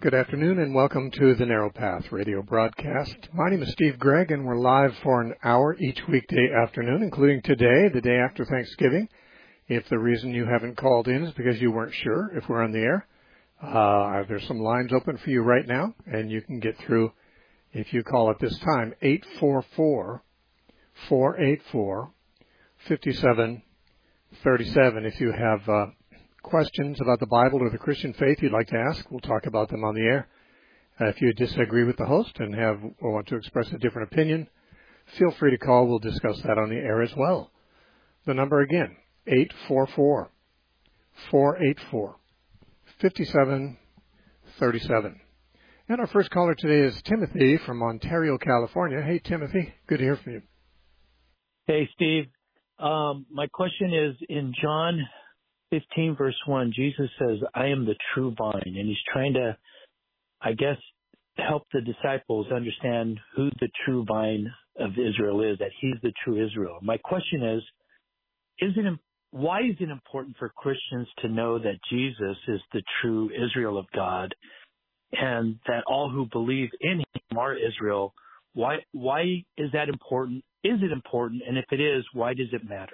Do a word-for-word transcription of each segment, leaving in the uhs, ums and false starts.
Good afternoon and welcome to the Narrow Path radio broadcast. My name is Steve Gregg and we're live for an hour each weekday afternoon, including today, the day after Thanksgiving. If the reason you haven't called in is because you weren't sure if we're on the air, uh, there's some lines open for you right now, and you can get through if you call at this time, eight four four, four eight four, five seven three seven. If you have uh, questions about the Bible or the Christian faith you'd like to ask, we'll talk about them on the air. Uh, if you disagree with the host and have or want to express a different opinion, feel free to call. We'll discuss that on the air as well. The number again, eight four four, four eight four, five seven three seven. And our first caller today is Timothy from Ontario, California. Hey, Timothy, good to hear from you. Hey, Steve. Um, my question is, in John fifteen, verse one, Jesus says, I am the true vine. And he's trying to, I guess, help the disciples understand who the true vine of Israel is, that he's the true Israel. My question is, is it, why is it important for Christians to know that Jesus is the true Israel of God and that all who believe in him are Israel? Why, why is that important? Is it important? And if it is, why does it matter?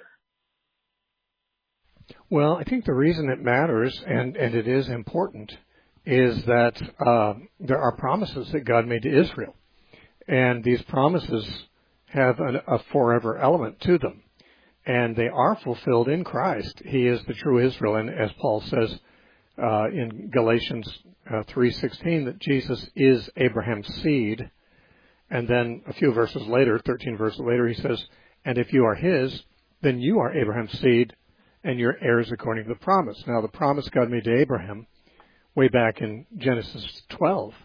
Well, I think the reason it matters, and, and it is important, is that uh, there are promises that God made to Israel. And these promises have an, a forever element to them. And they are fulfilled in Christ. He is the true Israel. And as Paul says uh, in Galatians uh, three sixteen, that Jesus is Abraham's seed. And then a few verses later, thirteen verses later, he says, and if you are his, then you are Abraham's seed, and your heirs according to the promise. Now, the promise God made to Abraham, way back in Genesis twelve,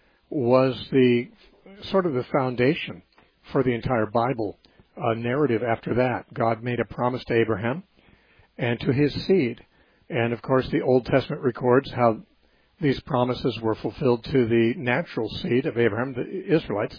was the sort of the foundation for the entire Bible uh, narrative after that. God made a promise to Abraham and to his seed. And, of course, the Old Testament records how these promises were fulfilled to the natural seed of Abraham, the Israelites,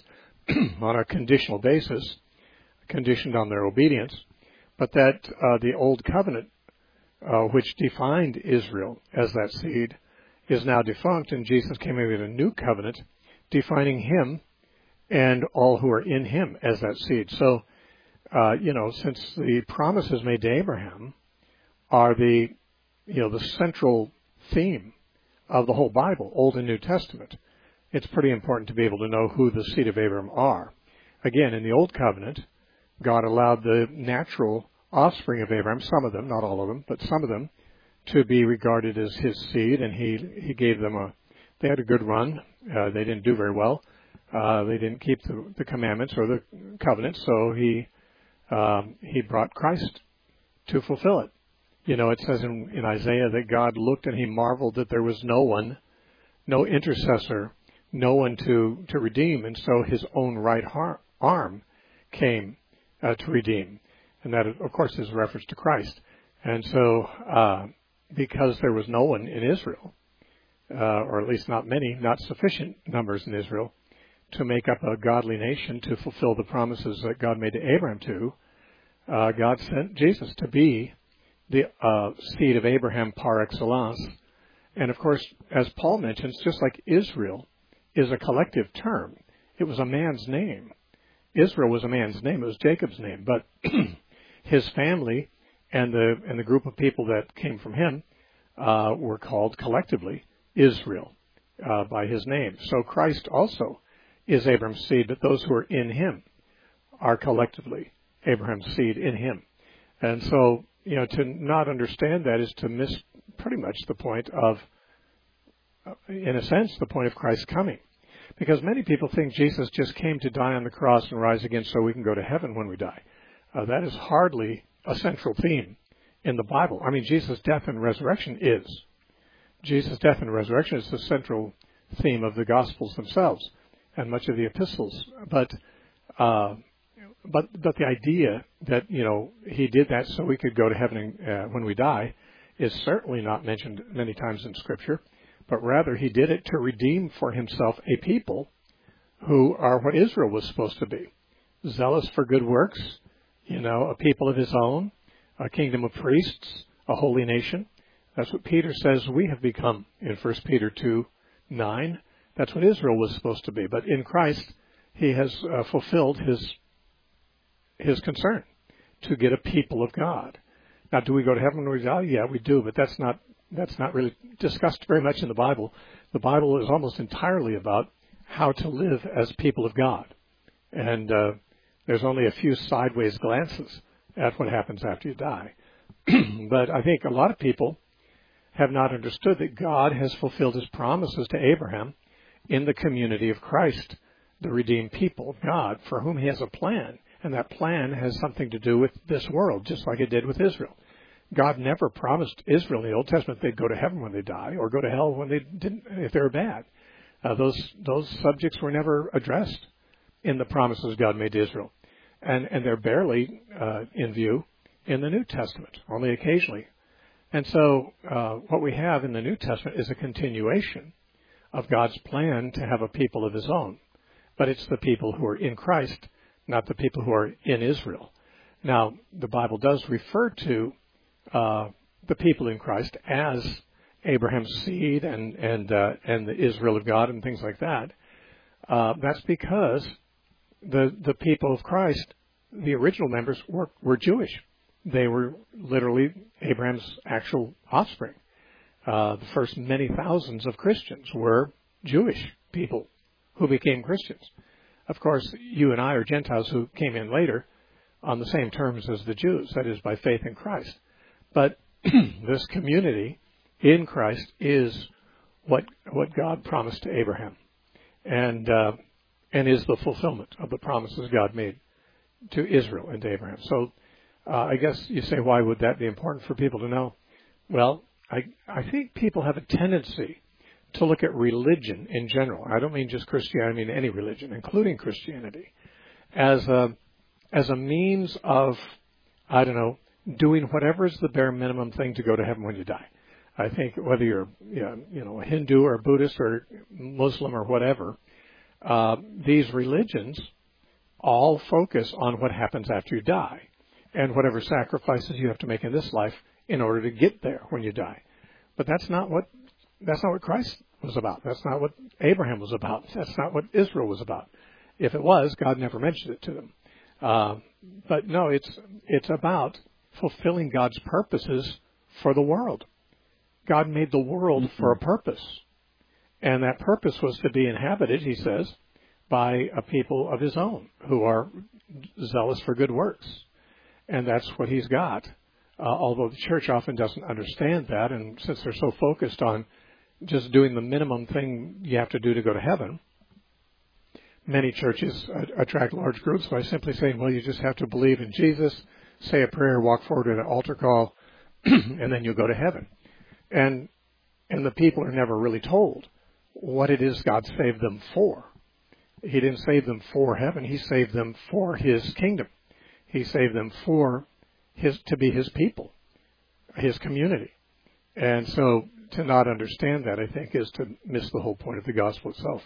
on a conditional basis, conditioned on their obedience. But that uh, the Old Covenant, uh, which defined Israel as that seed, is now defunct, and Jesus came in with a new covenant defining him and all who are in him as that seed. So, uh, you know, since the promises made to Abraham are the, you know, the central theme of the whole Bible, Old and New Testament, it's pretty important to be able to know who the seed of Abraham are. Again, in the Old Covenant, God allowed the natural offspring of Abraham, some of them, not all of them, but some of them, to be regarded as his seed, and he he gave them a, they had a good run. Uh, they didn't do very well. Uh, they didn't keep the, the commandments or the covenant, so he um, he brought Christ to fulfill it. You know, it says in, in Isaiah that God looked and he marveled that there was no one, no intercessor, no one to, to redeem, and so his own right har- arm came uh, to redeem. And that, of course, is a reference to Christ. And so, uh, because there was no one in Israel, uh, or at least not many, not sufficient numbers in Israel, to make up a godly nation to fulfill the promises that God made to Abraham to, uh, God sent Jesus to be the uh, seed of Abraham par excellence. And, of course, as Paul mentions, just like Israel is a collective term, it was a man's name. Israel was a man's name. It was Jacob's name. But his family and the and the group of people that came from him uh, were called collectively Israel uh, by his name. So Christ also is Abraham's seed, but those who are in him are collectively Abraham's seed in him. And so, you know, to not understand that is to miss pretty much the point of, in a sense, the point of Christ's coming. Because many people think Jesus just came to die on the cross and rise again so we can go to heaven when we die. Uh, that is hardly a central theme in the Bible. I mean, Jesus' death and resurrection is. Jesus' death and resurrection is the central theme of the Gospels themselves and much of the epistles. But uh, but but the idea that, you know, he did that so we could go to heaven uh, when we die is certainly not mentioned many times in Scripture. But rather, he did it to redeem for himself a people who are what Israel was supposed to be. Zealous for good works, you know, a people of his own, a kingdom of priests, a holy nation. That's what Peter says we have become in First Peter two nine, that's what Israel was supposed to be. But in Christ, he has uh, fulfilled his his concern to get a people of God. Now, do we go to heaven when we die? Yeah, we do, but that's not that's not really discussed very much in the Bible. The Bible is almost entirely about how to live as people of God. And uh, there's only a few sideways glances at what happens after you die. But I think a lot of people have not understood that God has fulfilled his promises to Abraham in the community of Christ, the redeemed people of God, for whom he has a plan. And that plan has something to do with this world, just like it did with Israel. God never promised Israel in the Old Testament they'd go to heaven when they die or go to hell when they didn't, if they were bad. Uh, those those subjects were never addressed in the promises God made to Israel. And, and they're barely uh, in view in the New Testament, only occasionally. And so uh, what we have in the New Testament is a continuation of God's plan to have a people of his own. But it's the people who are in Christ, not the people who are in Israel. Now, the Bible does refer to uh, the people in Christ as Abraham's seed and and uh, and the Israel of God and things like that. Uh, that's because the the people of Christ, the original members, were were Jewish. They were literally Abraham's actual offspring. Uh, the first many thousands of Christians were Jewish people who became Christians. Of course, you and I are Gentiles who came in later on the same terms as the Jews, that is, by faith in Christ. But this community in Christ is what what God promised to Abraham, and uh, and is the fulfillment of the promises God made to Israel and to Abraham. So uh, I guess you say, why would that be important for people to know? Well, I I think people have a tendency to look at religion in general. I don't mean just Christianity, I mean any religion, including Christianity, as a as a means of, I don't know, doing whatever is the bare minimum thing to go to heaven when you die. I think whether you're, you know, a Hindu or a Buddhist or Muslim or whatever, uh, these religions all focus on what happens after you die and whatever sacrifices you have to make in this life in order to get there when you die. But that's not what that's not what Christ was about. That's not what Abraham was about. That's not what Israel was about. If it was, God never mentioned it to them. Uh, but no, it's it's about fulfilling God's purposes for the world. God made the world for a purpose. And that purpose was to be inhabited, he says, by a people of his own who are zealous for good works. And that's what he's got. Uh, although the church often doesn't understand that, and since they're so focused on just doing the minimum thing you have to do to go to heaven, many churches attract large groups by simply saying, well, you just have to believe in Jesus, say a prayer, walk forward to an altar call, and then you'll go to heaven. And and the people are never really told what it is God saved them for. He didn't save them for heaven. He saved them for his kingdom. He saved them for his to be his people, his community. And so to not understand that, I think, is to miss the whole point of the gospel itself.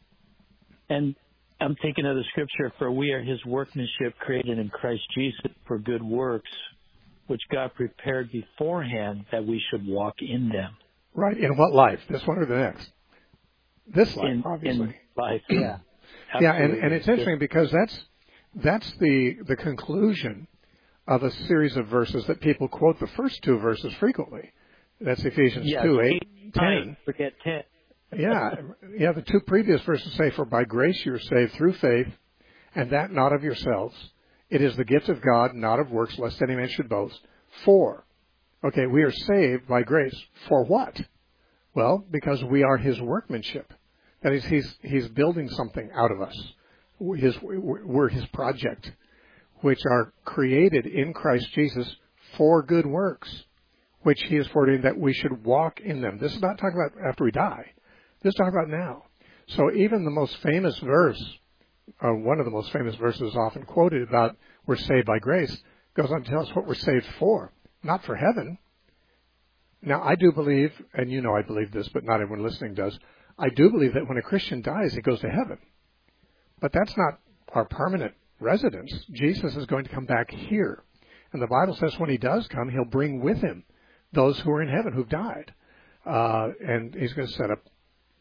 And I'm thinking of the scripture, for we are his workmanship created in Christ Jesus for good works, which God prepared beforehand that we should walk in them. Right. In what life? This one or the next? This life, in, obviously. In life, yeah. Yeah, and, and it's interesting because that's that's the the conclusion of a series of verses that people quote the first two verses frequently. That's Ephesians yeah, two, eight, ten. Forget ten. Yeah, yeah. The two previous verses say, "For by grace you are saved through faith, and that not of yourselves. It is the gift of God, not of works, lest any man should boast." For, okay, we are saved by grace. For what? Well, because we are his workmanship. That is, he's he's building something out of us. His, we're his project, which are created in Christ Jesus for good works, which he has foreordained that we should walk in them. This is not talking about after we die. This is talking about now. So even the most famous verse, uh, one of the most famous verses often quoted about we're saved by grace, goes on to tell us what we're saved for, not for heaven. Now, I do believe, and you know I believe this, but not everyone listening does, I do believe that when a Christian dies, he goes to heaven. But that's not our permanent residence. Jesus is going to come back here. And the Bible says when he does come, he'll bring with him those who are in heaven who've died. Uh, and he's going to set up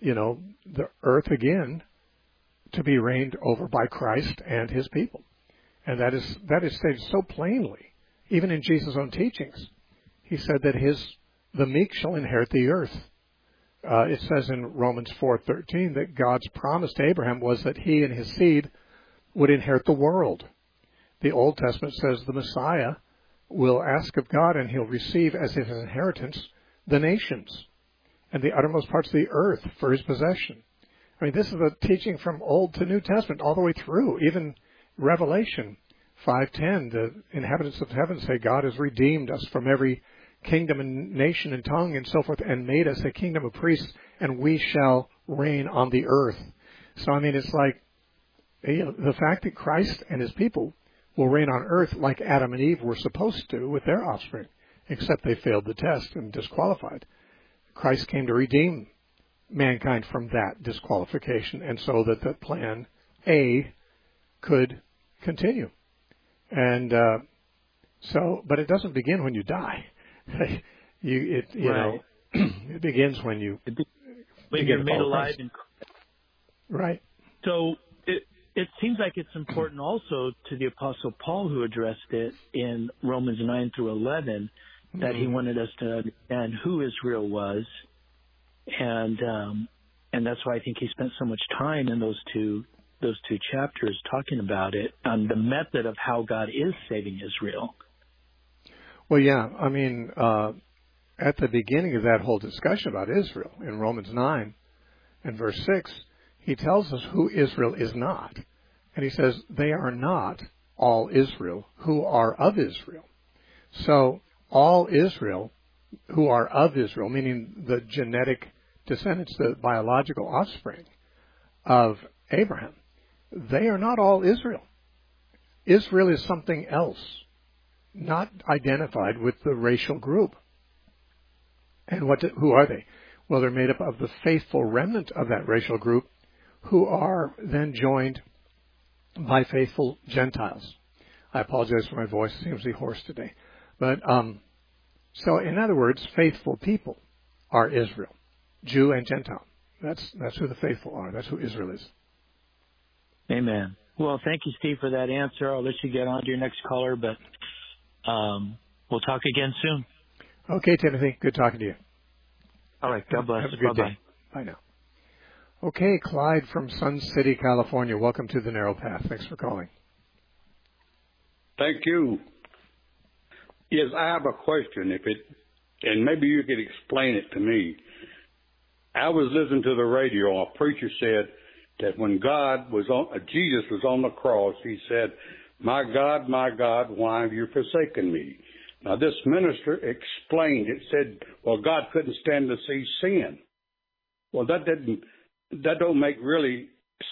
you know, the earth again to be reigned over by Christ and his people. And that is that is stated so plainly, even in Jesus' own teachings. He said that his the meek shall inherit the earth. Uh, it says in Romans four thirteen that God's promise to Abraham was that he and his seed would inherit the world. The Old Testament says the Messiah will ask of God and he'll receive as his inheritance the nations and the uttermost parts of the earth for his possession. I mean, this is a teaching from Old to New Testament all the way through. Even Revelation five ten, the inhabitants of heaven say God has redeemed us from every kingdom and nation and tongue and so forth and made us a kingdom of priests, and we shall reign on the earth. So, I mean, it's like, you know, the fact that Christ and his people will reign on earth like Adam and Eve were supposed to with their offspring, except they failed the test and disqualified. Christ came to redeem mankind from that disqualification, and so that the plan A could continue. And uh, so, but it doesn't begin when you die. you, it, you right. know, it begins when you be, when you're made alive. In... Right. So it it seems like it's important also to the Apostle Paul, who addressed it in Romans nine through eleven, that mm-hmm. he wanted us to understand who Israel was, and um, and that's why I think he spent so much time in those two those two chapters talking about it, on the method of how God is saving Israel. Well, yeah, I mean, uh, at the beginning of that whole discussion about Israel, in Romans nine and verse six, he tells us who Israel is not. And he says, they are not all Israel who are of Israel. So, all Israel who are of Israel, meaning the genetic descendants, the biological offspring of Abraham, they are not all Israel. Israel is something else, not identified with the racial group. And what? Do, who are they? Well, they're made up of the faithful remnant of that racial group, who are then joined by faithful Gentiles. I apologize for my voice; it seems to be hoarse today. But um, so, in other words, faithful people are Israel, Jew and Gentile. That's that's who the faithful are. That's who Israel is. Amen. Well, thank you, Steve, for that answer. I'll let you get on to your next caller, but um, we'll talk again soon. Okay, Timothy. Good talking to you. All right. God bless. Have a good Bye-bye. day. Bye now. Okay, Clyde from Sun City, California. Welcome to the Narrow Path. Thanks for calling. Thank you. Yes, I have a question. If it, and maybe you could explain it to me. I was listening to the radio. A preacher said that when God was on, uh, Jesus was on the cross, he said, "My God, my God, why have you forsaken me?" Now, this minister explained, it said, well, God couldn't stand to see sin. Well, that didn't, that don't make really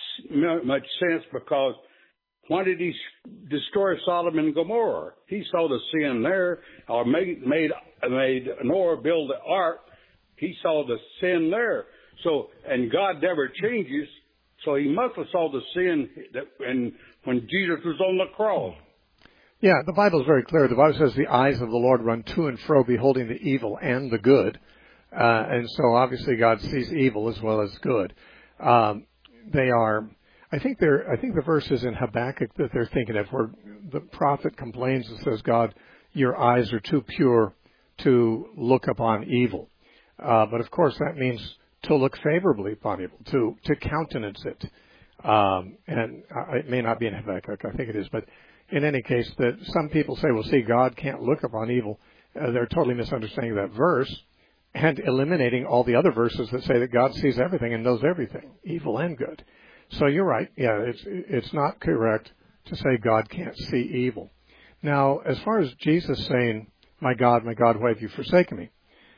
much sense, because why did he destroy Sodom and Gomorrah? He saw the sin there, or made, made, made Noah build the ark. He saw the sin there. So, and God never changes, so he must have saw the sin that, and when Jesus was on the cross. Yeah, the Bible is very clear. The Bible says the eyes of the Lord run to and fro, beholding the evil and the good. Uh, and so obviously God sees evil as well as good. Um, they are, I think they're, I think the verse is in Habakkuk that they're thinking of, where the prophet complains and says, God, your eyes are too pure to look upon evil. Uh, but of course that means to look favorably upon evil, to, to countenance it. Um, and it may not be in Habakkuk, I think it is, but in any case, that some people say, well, see, God can't look upon evil. Uh, they're totally misunderstanding that verse and eliminating all the other verses that say that God sees everything and knows everything, evil and good. So you're right. Yeah, it's it's not correct to say God can't see evil. Now, as far as Jesus saying, my God, my God, why have you forsaken me?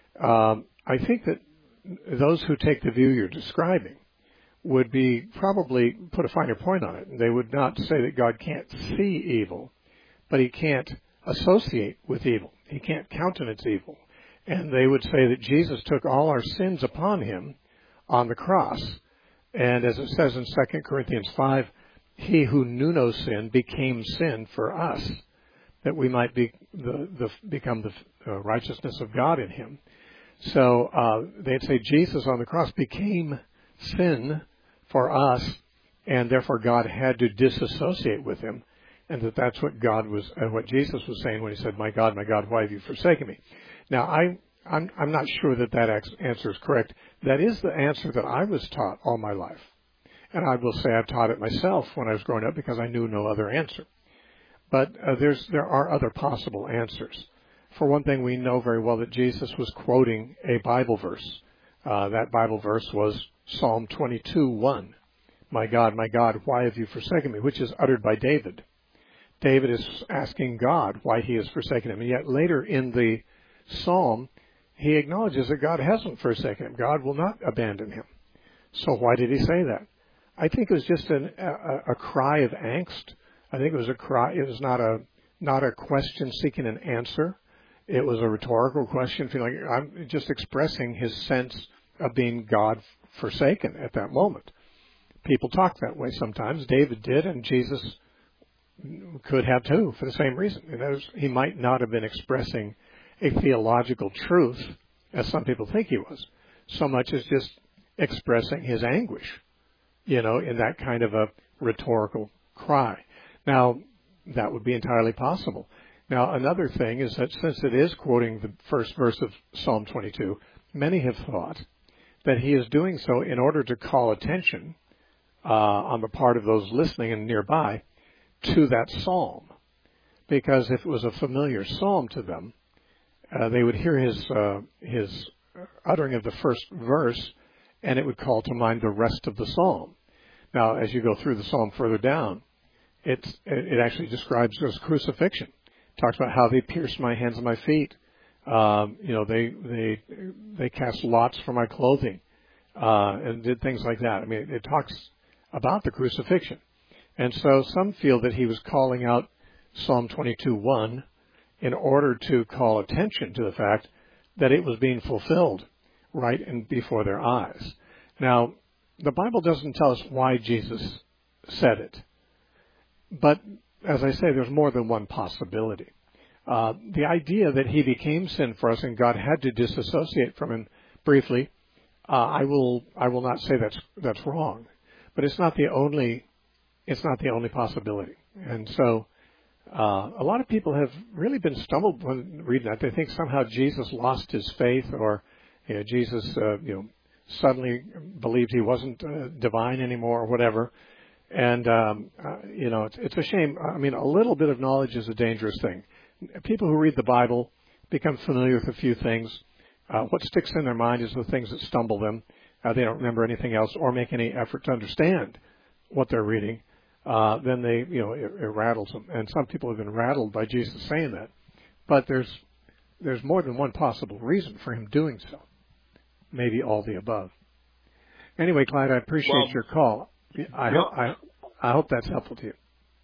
Um, I think that those who take the view you're describing would be probably put a finer point on it. They would not say that God can't see evil, but he can't associate with evil. He can't countenance evil. And they would say that Jesus took all our sins upon him on the cross. And as it says in Second Corinthians five, he who knew no sin became sin for us, that we might be the, the, become the uh, righteousness of God in him. So uh, they'd say Jesus on the cross became sin for us, and therefore God had to disassociate with him, and that that's what God was, uh, what Jesus was saying when he said, "My God, my God, why have you forsaken me?" Now, I, I'm, I'm not sure that that answer is correct. That is the answer that I was taught all my life. And I will say I've taught it myself when I was growing up because I knew no other answer. But uh, there's there are other possible answers. For one thing, we know very well that Jesus was quoting a Bible verse. Uh, that Bible verse was Psalm twenty-two, one. "My God, my God, why have you forsaken me?" which is uttered by David. David is asking God why he has forsaken him. And yet later in the psalm, he acknowledges that God hasn't forsaken him. God will not abandon him. So why did he say that? I think it was just an, a, a cry of angst. I think it was a cry. It was not a not a question seeking an answer. It was a rhetorical question, feeling like I'm just expressing his sense of being God forsaken at that moment. People talk that way sometimes. David did, and Jesus could have too, for the same reason. And that was, he might not have been expressing a theological truth, as some people think he was, so much as just expressing his anguish, you know, in that kind of a rhetorical cry. Now, that would be entirely possible. Now, another thing is that since it is quoting the first verse of Psalm twenty-two, many have thought that he is doing so in order to call attention uh, on the part of those listening and nearby to that psalm. Because if it was a familiar psalm to them, uh, they would hear his uh, his uttering of the first verse, and it would call to mind the rest of the psalm. Now, as you go through the psalm further down, it's, it actually describes his crucifixion. It talks about how they pierced my hands and my feet. Um, you know, they they they cast lots for my clothing, uh, and did things like that. I mean, it talks about the crucifixion. And so some feel that he was calling out Psalm twenty-two, one in order to call attention to the fact that it was being fulfilled right in before their eyes. Now, the Bible doesn't tell us why Jesus said it. But, as I say, there's more than one possibility. Uh, the idea that he became sin for us and God had to disassociate from him briefly, uh, I will I will not say that's that's wrong. But it's not the only it's not the only possibility. And so uh, a lot of people have really been stumbled when reading that. They think somehow Jesus lost his faith, or you know, Jesus uh, you know suddenly believed he wasn't uh, divine anymore, or whatever. And um, uh, you know, it's, it's a shame. I mean, a little bit of knowledge is a dangerous thing. People who read the Bible become familiar with a few things. Uh, what sticks in their mind is the things that stumble them. Uh, they don't remember anything else or make any effort to understand what they're reading. Uh, then they, you know, it, it rattles them. And some people have been rattled by Jesus saying that. But there's there's more than one possible reason for him doing so. Maybe all the above. Anyway, Clyde, I appreciate well, your call. I, well, ho- I, I hope that's helpful to you.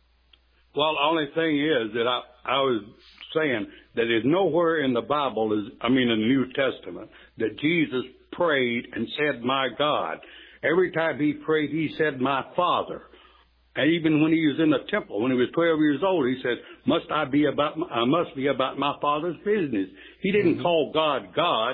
Well, the only thing is that I, I was saying that there's nowhere in the Bible, is I mean in the New Testament, that Jesus prayed and said, "My God." Every time he prayed, he said, "My Father." And even when he was in the temple, when he was twelve years old, he said, "Must I be about? My, I must be about my Father's business." He didn't mm-hmm. call God God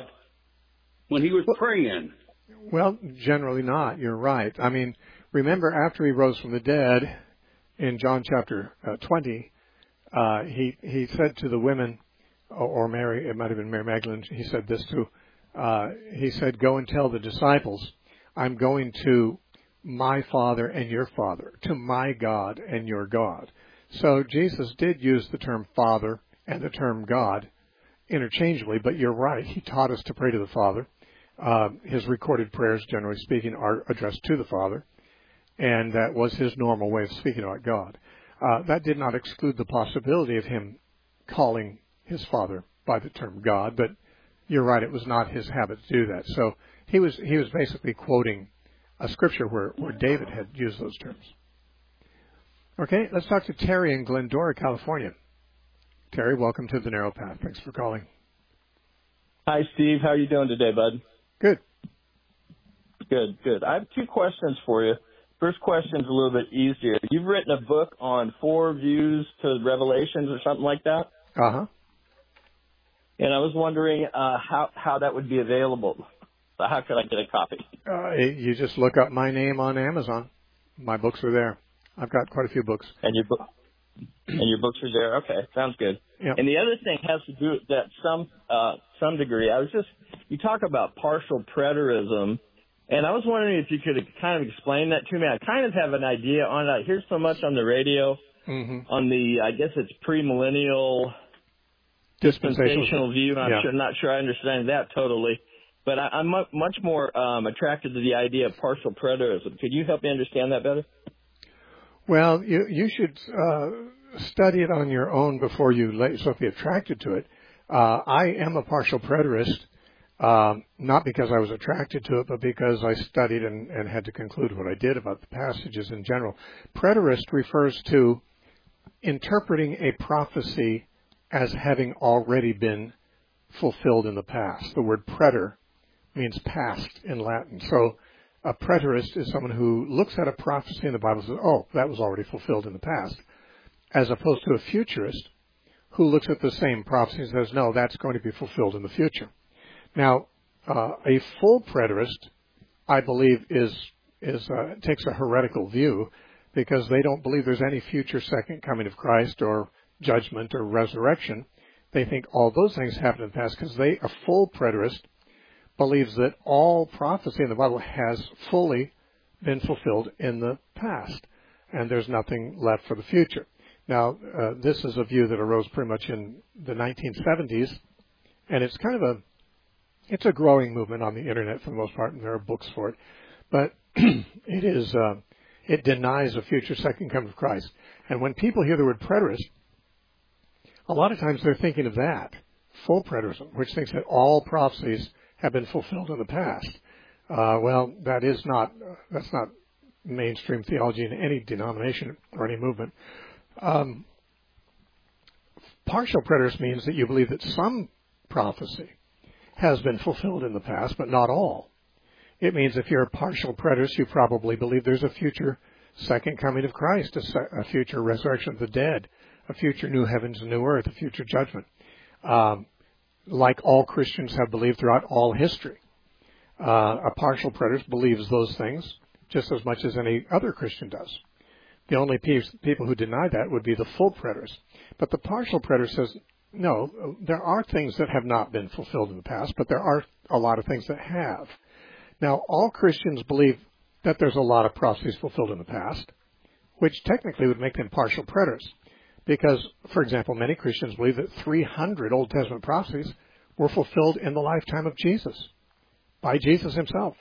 when he was well, praying. Well, generally not. You're right. I mean, remember after he rose from the dead, in John chapter uh, twenty, uh, he he said to the women, or, or Mary, it might have been Mary Magdalene, he said this to, uh, he said, "Go and tell the disciples, I'm going to my Father and your Father, to my God and your God." So Jesus did use the term Father and the term God interchangeably, but you're right, he taught us to pray to the Father. Uh, his recorded prayers, generally speaking, are addressed to the Father. And that was his normal way of speaking about God. Uh, that did not exclude the possibility of him calling his Father by the term God, but you're right, it was not his habit to do that. So he was he was basically quoting a scripture where, where David had used those terms. Okay, let's talk to Terry in Glendora, California. Terry, welcome to the Narrow Path. Thanks for calling. Hi, Steve. How are you doing today, bud? Good. Good, good. I have two questions for you. First question is a little bit easier. You've written a book on four views to Revelations or something like that? Uh-huh. And I was wondering uh, how, how that would be available. So how could I get a copy? Uh, you just look up my name on Amazon. My books are there. I've got quite a few books. And your book, and your books are there. Okay, sounds good. Yep. And the other thing has to do with that some uh, some degree. I was just you talk about partial preterism, and I was wondering if you could kind of explain that to me. I kind of have an idea on it. I hear so much on the radio mm-hmm. on the I guess it's premillennial dispensational, dispensational view. I'm yeah. sure not sure I understand that totally. But I, I'm mu- much more um, attracted to the idea of partial preterism. Could you help me understand that better? Well, you you should uh, study it on your own before you let yourself be attracted to it. Uh, I am a partial preterist, um, not because I was attracted to it, but because I studied and, and had to conclude what I did about the passages in general. Preterist refers to interpreting a prophecy as having already been fulfilled in the past. The word preter means past in Latin. So a preterist is someone who looks at a prophecy in the Bible and says, oh, that was already fulfilled in the past, as opposed to a futurist who looks at the same prophecy and says, no, that's going to be fulfilled in the future. Now, uh, a full preterist, I believe, is is uh, takes a heretical view because they don't believe there's any future second coming of Christ or judgment or resurrection. They think all those things happened in the past because they, a full preterist, believes that all prophecy in the Bible has fully been fulfilled in the past, and there's nothing left for the future. Now, uh, this is a view that arose pretty much in the nineteen seventies, and it's kind of a, it's a growing movement on the internet for the most part, and there are books for it, but it is, uh, it denies a future second coming of Christ. And when people hear the word preterist, a lot of times they're thinking of that, full preterism, which thinks that all prophecies have been fulfilled in the past. Uh, well, that is not, uh, that's not mainstream theology in any denomination or any movement. Um, partial preterist means that you believe that some prophecy has been fulfilled in the past, but not all. It means if you're a partial preterist, you probably believe there's a future second coming of Christ, a, se- a future resurrection of the dead, a future new heavens and new earth, a future judgment. Um, like all Christians have believed throughout all history. Uh, a partial preterist believes those things just as much as any other Christian does. The only pe- people who deny that would be the full preterist. But the partial preterist says, no, there are things that have not been fulfilled in the past, but there are a lot of things that have. Now, all Christians believe that there's a lot of prophecies fulfilled in the past, which technically would make them partial preterists. Because, for example, many Christians believe that three hundred Old Testament prophecies were fulfilled in the lifetime of Jesus, by Jesus himself.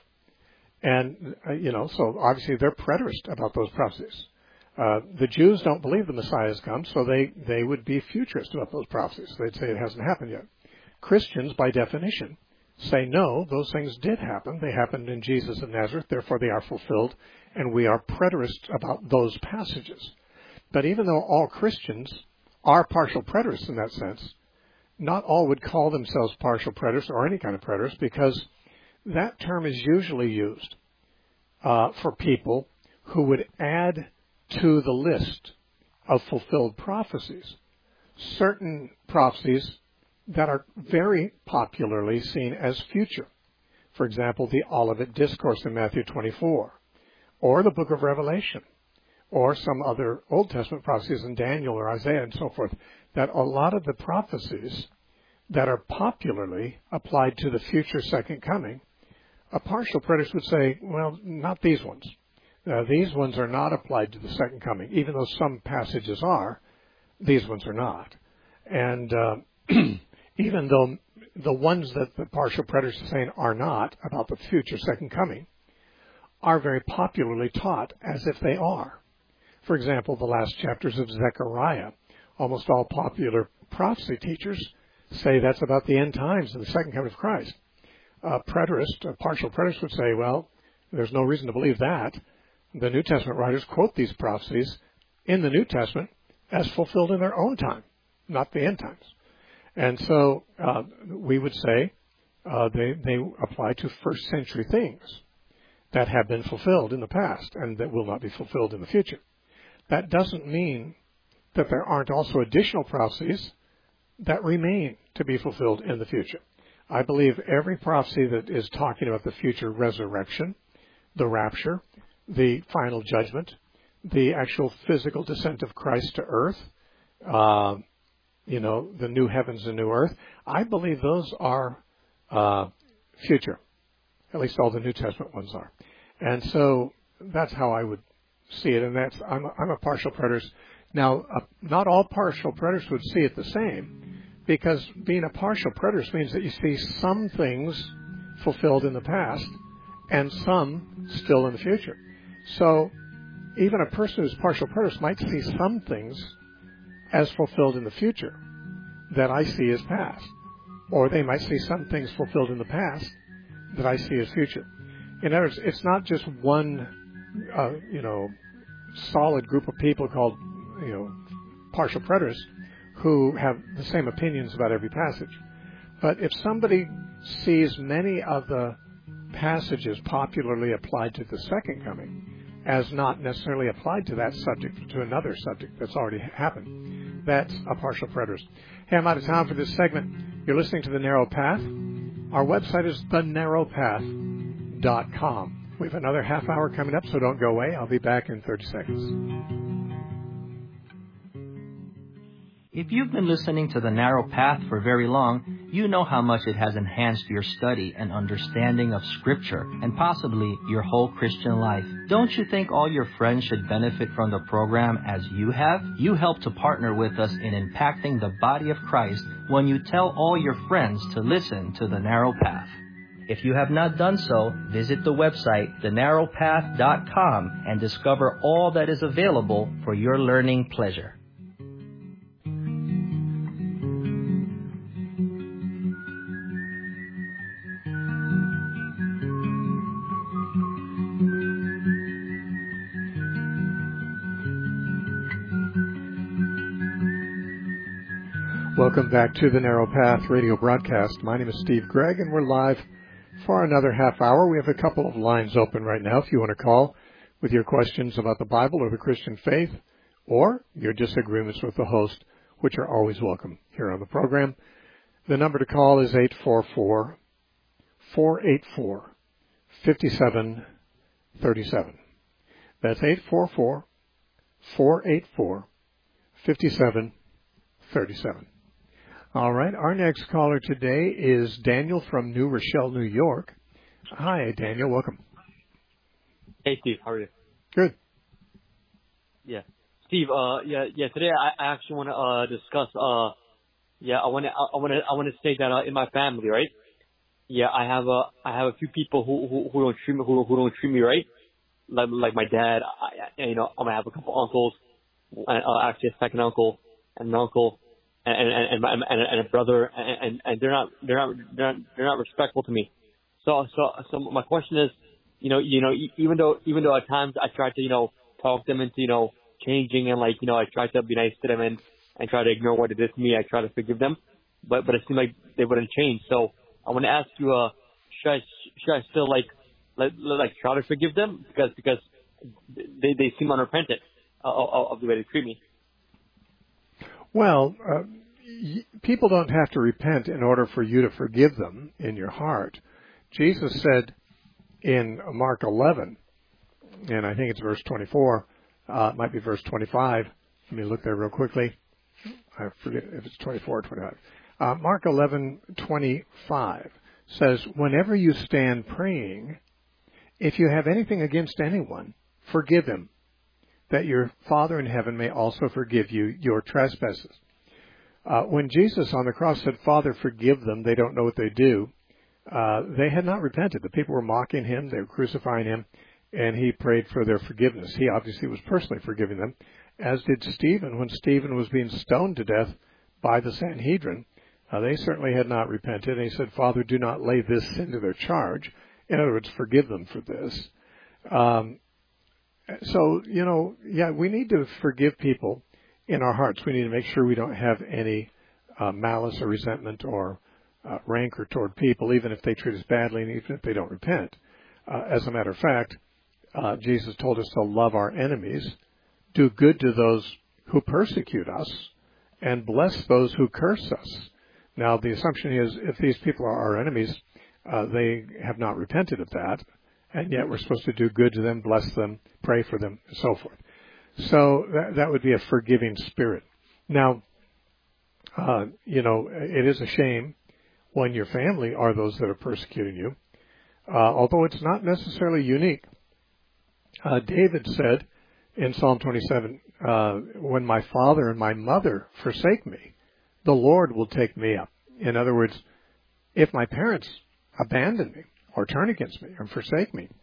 And, uh, you know, so obviously they're preterist about those prophecies. Uh, the Jews don't believe the Messiah has come, so they, they would be futurist about those prophecies. They'd say it hasn't happened yet. Christians, by definition, say no, those things did happen. They happened in Jesus of Nazareth, therefore they are fulfilled, and we are preterist about those passages. But even though all Christians are partial preterists in that sense, not all would call themselves partial preterists or any kind of preterist, because that term is usually used uh, for people who would add to the list of fulfilled prophecies certain prophecies that are very popularly seen as future. For example, the Olivet Discourse in Matthew twenty-four, or the book of Revelation, or some other Old Testament prophecies in Daniel or Isaiah and so forth, that a lot of the prophecies that are popularly applied to the future second coming, a partial preterist would say, well, not these ones. Uh, these ones are not applied to the second coming. Even though some passages are, these ones are not. And uh, even though the ones that the partial preterist is saying are not about the future second coming, are very popularly taught as if they are. For example, the last chapters of Zechariah, almost all popular prophecy teachers say that's about the end times and the second coming of Christ. A preterist, a partial preterist would say, well, there's no reason to believe that. The New Testament writers quote these prophecies in the New Testament as fulfilled in their own time, not the end times. And so uh, we would say uh, they, they apply to first century things that have been fulfilled in the past and that will not be fulfilled in the future. That doesn't mean that there aren't also additional prophecies that remain to be fulfilled in the future. I believe every prophecy that is talking about the future resurrection, the rapture, the final judgment, the actual physical descent of Christ to earth, uh, you know, the new heavens and new earth, I believe those are uh, future. At least all the New Testament ones are. And so that's how I would see it. And that's I'm a, I'm a partial preterist. Now, uh, not all partial preterists would see it the same, because being a partial preterist means that you see some things fulfilled in the past and some still in the future. So even a person who's partial preterist might see some things as fulfilled in the future that I see as past. Or they might see some things fulfilled in the past that I see as future. In other words, it's not just one, uh, you know, solid group of people called, you know, partial preterists who have the same opinions about every passage. But if somebody sees many of the passages popularly applied to the second coming as not necessarily applied to that subject, to another subject that's already happened, that's a partial preterist. Hey, I'm out of time for this segment. You're listening to The Narrow Path. Our website is the narrow path dot com. We have another half hour coming up, so don't go away. I'll be back in thirty seconds. If you've been listening to The Narrow Path for very long, you know how much it has enhanced your study and understanding of Scripture and possibly your whole Christian life. Don't you think all your friends should benefit from the program as you have? You help to partner with us in impacting the body of Christ when you tell all your friends to listen to The Narrow Path. If you have not done so, visit the website the narrow path dot com and discover all that is available for your learning pleasure. Welcome back to the Narrow Path radio broadcast. My name is Steve Gregg, and we're live for another half hour. We have a couple of lines open right now if you want to call with your questions about the Bible or the Christian faith, or your disagreements with the host, which are always welcome here on the program. The number to call is eight four four, four eight four, five seven three seven. That's eight four four, four eight four, five seven three seven. All right, our next caller today is Daniel from New Rochelle, New York. Hi, Daniel, welcome. Hey, Steve, how are you? Good. Yeah, Steve. Uh, yeah, yeah. Today I, I actually want to uh discuss. Uh, yeah, I want to, I want to, I want to say that uh, in my family, right? Yeah, I have a, I have a few people who who, who don't treat me, who, who don't treat me right. Like like my dad. I, you know, I'm gonna have a couple uncles, and uh, actually a second uncle and an uncle. And and and, and and a brother, and and they're not they're not they're not they're not respectful to me. So so so my question is, you know you know even though even though at times I try to you know talk them into you know changing, and like you know I try to be nice to them and and try to ignore what they did to me. I try to forgive them, but but it seemed like they wouldn't change. So I want to ask you, uh, should I should I still like like like try to forgive them because because they they seem unrepentant of, of the way they treat me. Well, uh, y- people don't have to repent in order for you to forgive them in your heart. Jesus said in Mark eleven, and I think it's verse twenty-four, uh, it might be verse twenty-five. Let me look there real quickly. I forget if it's twenty-four or twenty-five. Uh, Mark eleven twenty-five says, whenever you stand praying, if you have anything against anyone, forgive him, that your Father in heaven may also forgive you your trespasses. Uh, when Jesus on the cross said, Father, forgive them, they don't know what they do, uh, they had not repented. The people were mocking him, they were crucifying him, and he prayed for their forgiveness. He obviously was personally forgiving them, as did Stephen. When Stephen was being stoned to death by the Sanhedrin, uh, they certainly had not repented. And he said, Father, do not lay this sin to their charge. In other words, forgive them for this. Um, So, you know, yeah, we need to forgive people in our hearts. We need to make sure we don't have any uh, malice or resentment or uh, rancor toward people, even if they treat us badly and even if they don't repent. Uh, as a matter of fact, uh, Jesus told us to love our enemies, do good to those who persecute us, and bless those who curse us. Now, the assumption is if these people are our enemies, uh, they have not repented of that, and yet we're supposed to do good to them, bless them, pray for them, and so forth. So that, that would be a forgiving spirit. Now, uh, you know, it is a shame when your family are those that are persecuting you, uh, although it's not necessarily unique. Uh, David said in Psalm twenty-seven, uh, when my father and my mother forsake me, the Lord will take me up. In other words, if my parents abandon me or turn against me or forsake me,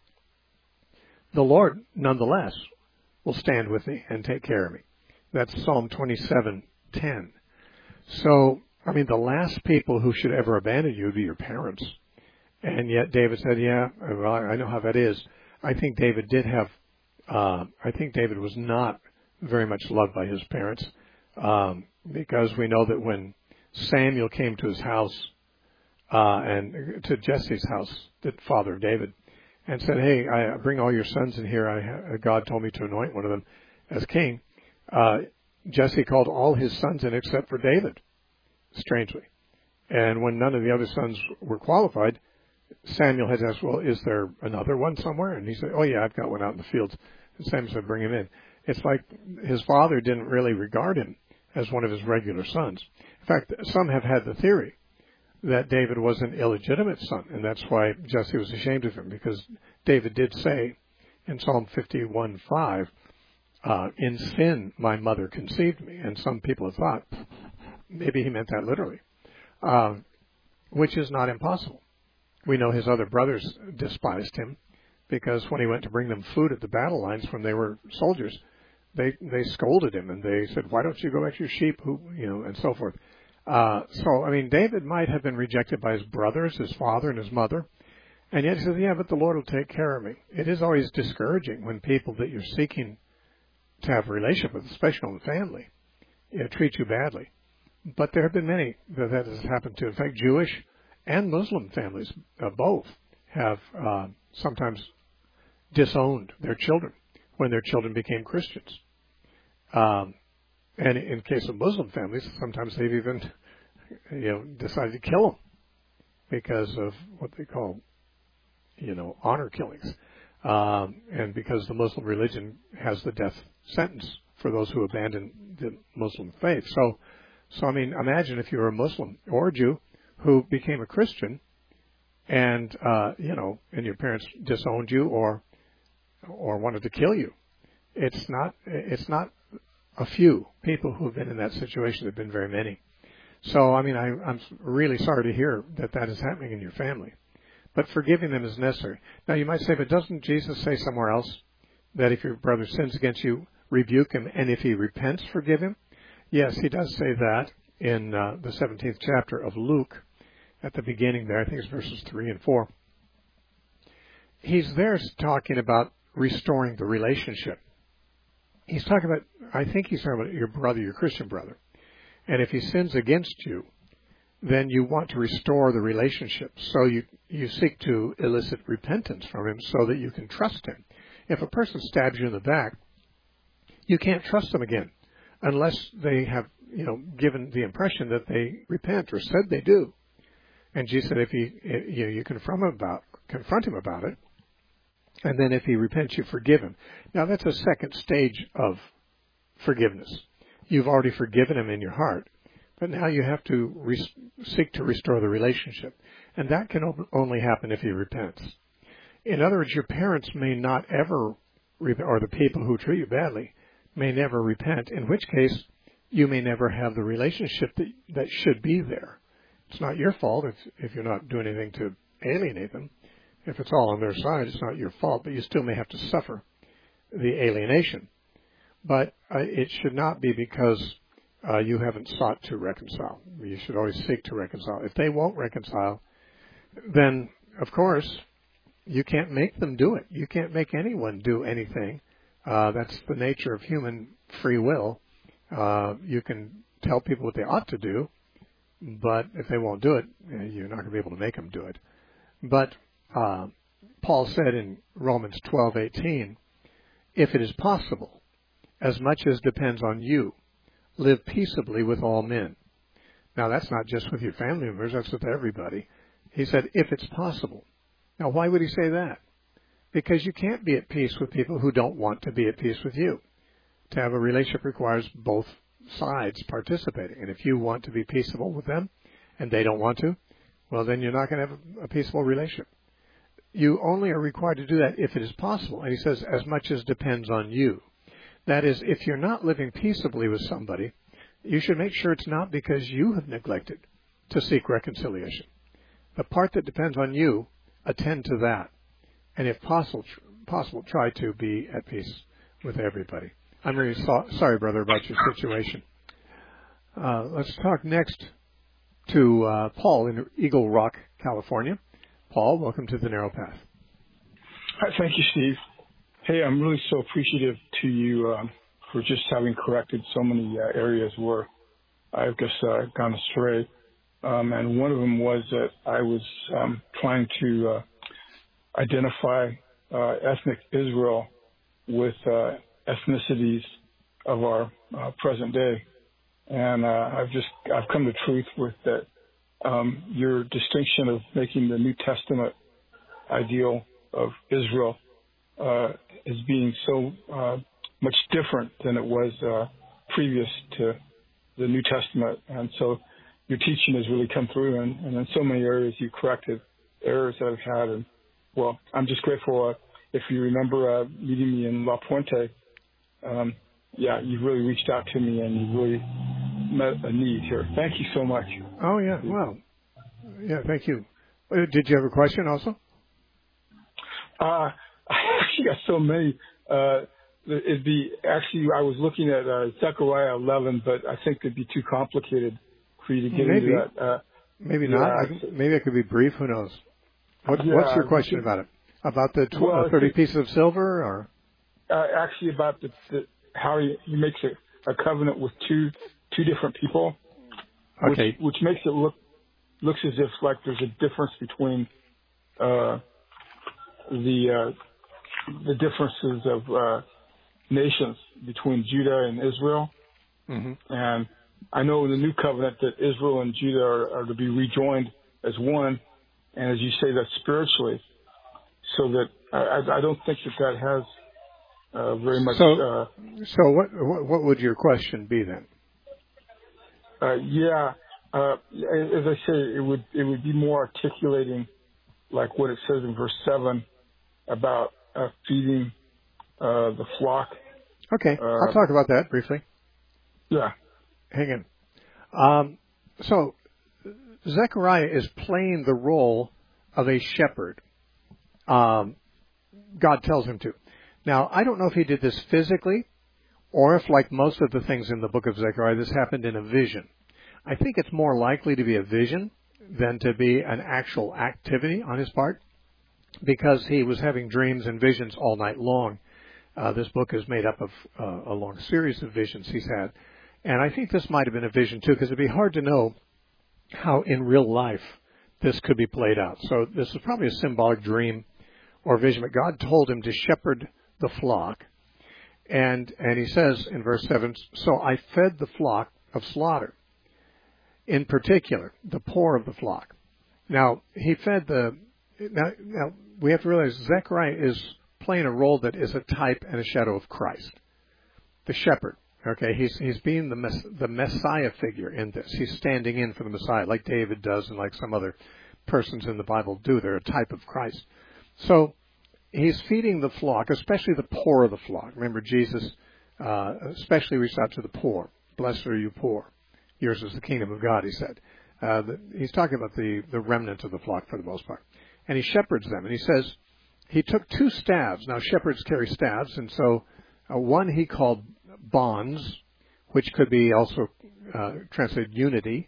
the Lord nonetheless will stand with me and take care of me. That's Psalm twenty-seven ten. So, I mean, the last people who should ever abandon you would be your parents. And yet David said, yeah, well, I know how that is. I think David did have, uh, I think David was not very much loved by his parents, um, because we know that when Samuel came to his house, uh, and to Jesse's house, the father of David, and said, hey, I bring all your sons in here. I, God told me to anoint one of them as king. Uh, Jesse called all his sons in except for David, strangely. And when none of the other sons were qualified, Samuel had asked, well, is there another one somewhere? And he said, oh, yeah, I've got one out in the fields. And Samuel said, bring him in. It's like his father didn't really regard him as one of his regular sons. In fact, some have had the theory that David was an illegitimate son, and that's why Jesse was ashamed of him, because David did say in Psalm fifty-one five, uh, in sin my mother conceived me. And some people have thought maybe he meant that literally, uh, which is not impossible. We know his other brothers despised him because when he went to bring them food at the battle lines when they were soldiers, they they scolded him and they said, why don't you go back to your sheep, who, you know, and so forth. Uh, so, I mean, David might have been rejected by his brothers, his father, and his mother. And yet he says, yeah, but the Lord will take care of me. It is always discouraging when people that you're seeking to have a relationship with, especially in the family, you know, treat you badly. But there have been many that that has happened to. In fact, Jewish and Muslim families, uh, both, have uh, sometimes disowned their children when their children became Christians. Um, and in case of Muslim families, sometimes they've even, you know, decided to kill them because of what they call, you know, honor killings. Um, and because the Muslim religion has the death sentence for those who abandon the Muslim faith. So, so I mean, imagine if you were a Muslim or a Jew who became a Christian and, uh, you know, and your parents disowned you or, or wanted to kill you. It's not, it's not a few people who have been in that situation. There have been very many. So, I mean, I, I'm really sorry to hear that that is happening in your family. But forgiving them is necessary. Now, you might say, but doesn't Jesus say somewhere else that if your brother sins against you, rebuke him, and if he repents, forgive him? Yes, he does say that in uh, the seventeenth chapter of Luke, at the beginning there. I think it's verses three and four. He's there talking about restoring the relationship. He's talking about, I think he's talking about your brother, your Christian brother. And if he sins against you, then you want to restore the relationship. So you, you seek to elicit repentance from him so that you can trust him. If a person stabs you in the back, you can't trust them again unless they have, you know, given the impression that they repent or said they do. And Jesus said if he, you know, you confront him about, confront him about it, and then if he repents, you forgive him. Now that's a second stage of forgiveness. You've already forgiven him in your heart, but now you have to re- seek to restore the relationship. And that can only happen if he repents. In other words, your parents may not ever, or the people who treat you badly, may never repent, in which case you may never have the relationship that, that should be there. It's not your fault if, if you're not doing anything to alienate them. If it's all on their side, it's not your fault, but you still may have to suffer the alienation. But uh, it should not be because uh, you haven't sought to reconcile. You should always seek to reconcile. If they won't reconcile, then, of course, you can't make them do it. You can't make anyone do anything. Uh, that's the nature of human free will. Uh, you can tell people what they ought to do, but if they won't do it, you're not going to be able to make them do it. But uh, Paul said in Romans twelve eighteen, if it is possible, as much as depends on you, live peaceably with all men. Now, that's not just with your family members, that's with everybody. He said, if it's possible. Now, why would he say that? Because you can't be at peace with people who don't want to be at peace with you. To have a relationship requires both sides participating. And if you want to be peaceable with them and they don't want to, well, then you're not going to have a peaceable relationship. You only are required to do that if it is possible. And he says, as much as depends on you. That is, if you're not living peaceably with somebody, you should make sure it's not because you have neglected to seek reconciliation. The part that depends on you, attend to that. And if possible, possible, try to be at peace with everybody. I'm really so- sorry, brother, about your situation. Uh, let's talk next to uh, Paul in Eagle Rock, California. Paul, welcome to the Narrow Path. Hi, thank you, Steve. Hey, I'm really so appreciative to you um, for just having corrected so many uh, areas where I've just uh, gone astray. Um, and one of them was that I was um, trying to uh, identify uh, ethnic Israel with uh, ethnicities of our uh, present day. And uh, I've just, I've come to truth with that um, your distinction of making the New Testament ideal of Israel uh, as being so uh, much different than it was uh, previous to the New Testament. And so your teaching has really come through, and, and in so many areas you corrected errors that I've had. And, well, I'm just grateful. Uh, if you remember uh, meeting me in La Puente, um, yeah, you've really reached out to me and you really met a need here. Thank you so much. Oh, yeah. Well, yeah, thank you. Uh, Did you have a question also? Uh, I actually got so many. Uh, it'd be actually, I was looking at uh, Zechariah eleven, but I think it'd be too complicated for you to get maybe. into that. Uh, maybe yeah, not. I can, maybe I could be brief. Who knows? What, yeah, what's your question about it? About the tw- well, uh, thirty pieces of silver, or uh, actually about the, the how he, he makes a, a covenant with two two different people, okay, which, which makes it look looks as if like there's a difference between uh, the uh, the differences of uh, nations between Judah and Israel. Mm-hmm. And I know in the new covenant that Israel and Judah are, are to be rejoined as one, and as you say, that spiritually. So that I, I don't think that that has uh, very much. So, uh, so what, what what would your question be then? uh, yeah, uh, as I say, it would it would be more articulating, like what it says in verse seven about uh, feeding uh, the flock. Okay, uh, I'll talk about that briefly. Yeah. Hang on. Um, so Zechariah is playing the role of a shepherd. Um, God tells him to. Now, I don't know if he did this physically or if, like most of the things in the book of Zechariah, this happened in a vision. I think it's more likely to be a vision than to be an actual activity on his part, because he was having dreams and visions all night long. Uh, this book is made up of uh, a long series of visions he's had. And I think this might have been a vision, too, because it'd be hard to know how in real life this could be played out. So this is probably a symbolic dream or vision, but God told him to shepherd the flock. And and he says in verse seven, so I fed the flock of slaughter, in particular, the poor of the flock. Now, he fed the... Now, now we have to realize Zechariah is playing a role that is a type and a shadow of Christ, the shepherd. Okay, he's he's being the mess, the Messiah figure in this. He's standing in for the Messiah, like David does, and like some other persons in the Bible do. They're a type of Christ. So he's feeding the flock, especially the poor of the flock. Remember, Jesus uh, especially reached out to the poor. Blessed are you poor. Yours is the kingdom of God, he said. Uh, the, he's talking about the, the remnant of the flock for the most part. And he shepherds them. And he says he took two staves. Now, shepherds carry staves, and so uh, one he called bonds, which could be also uh, translated unity,